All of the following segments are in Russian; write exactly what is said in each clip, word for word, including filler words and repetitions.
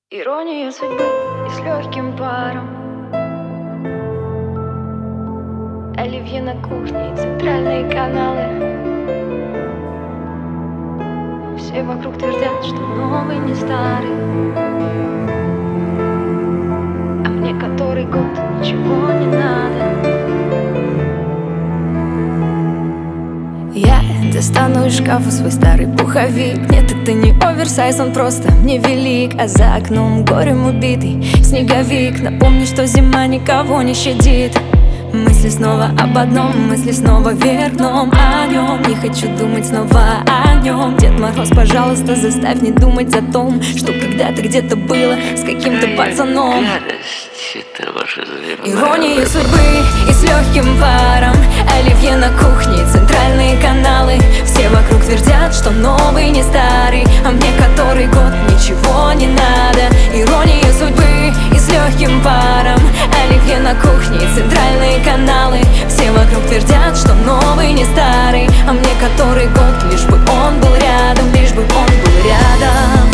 Ирония судьбы и с легким паром. Оливье на кухне и центральные каналы. Все вокруг твердят, что новый не старый, а мне который год ничего не надо. Я достану из шкафа свой старый пуховик. Нет, это не оверсайз, он просто мне велик. А за окном горем убитый снеговик. Напомни, что зима никого не щадит. Мысли снова об одном, мысли снова вверх дном о нем. Не хочу думать снова о нем. Дед Мороз, пожалуйста, заставь не думать о том, что когда-то где-то было с каким-то пацаном. Это ваша Ирония судьбы и с легким паром. Оливье на кухне, центральные каналы. Все вокруг твердят, что новый не старый, а мне который год ничего не надо. Ирония судьбы и с легким паром. Оливье на кухне, центральные каналы. Все вокруг твердят, что новый не старый, а мне который год, лишь бы он был рядом, лишь бы он был рядом.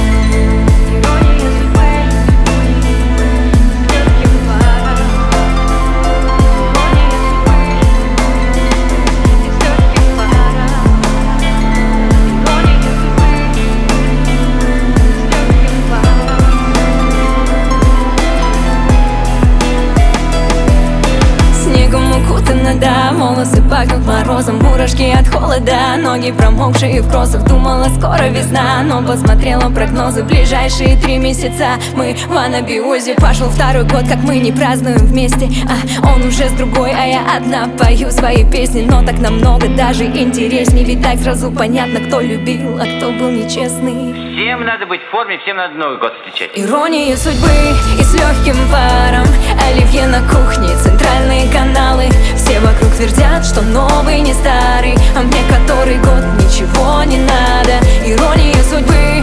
Да, волосы пахнут морозом, мурашки от холода, ноги промокшие в кроссах. Думала, скоро весна, но посмотрела прогнозы. Ближайшие три месяца мы в анабиозе. Пошел второй год, как мы не празднуем вместе, а он уже с другой, а я одна пою свои песни. Но так намного даже интересней, ведь так сразу понятно, кто любил, а кто был нечестный. Всем надо быть в форме, всем надо Новый год встречать. Ирония судьбы и с легким паром. Оливье на кухне, центральные каналы. Все вокруг твердят, что новый не старый, а мне который год ничего не надо. Ирония судьбы